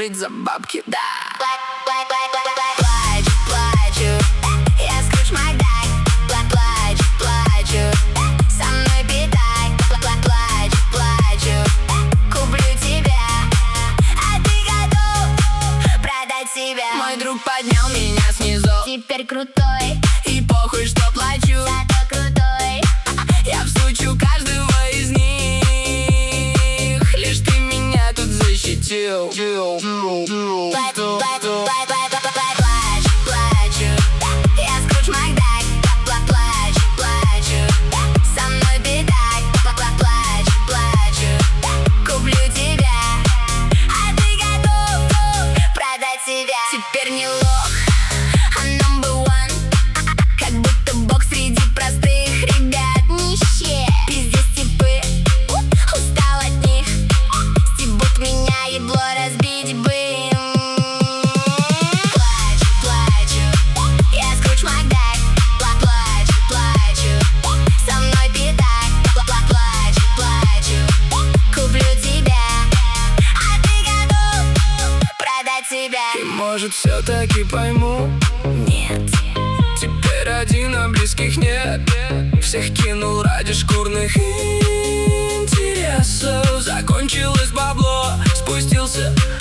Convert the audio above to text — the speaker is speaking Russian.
жить за бабки, да. Плачу, плачу, я Скрудж Макдак. Плачу, плачу, со мной питай. Плачу, плачу, куплю тебя, а ты готов продать себя. Мой друг поднял меня снизу, Теперь крутой, и похуй, что плачу. зато крутой. Я всучу каждого из них, лишь ты меня тут защитил. Плачу, плачу, я Скрудж Макдак. Плачу, плачу, со мной беда. Плачу, плачу, куплю тебя, а ты готов продать себя. Теперь не лох, а number one. Как будто бог среди простых ребят. Нищие, пиздец типы, устал от них. Стебут меня, ебло разбить бы им. Плачу, плачу, я Скрудж Макдак. Плачу, плачу, со мной беда. Плачу, плачу, куплю тебя, а ты готов продать себя. И может все-таки пойму, Нет, теперь один, а близких нет. Всех кинул ради шкурных интересов. Закончилось бабло, спустился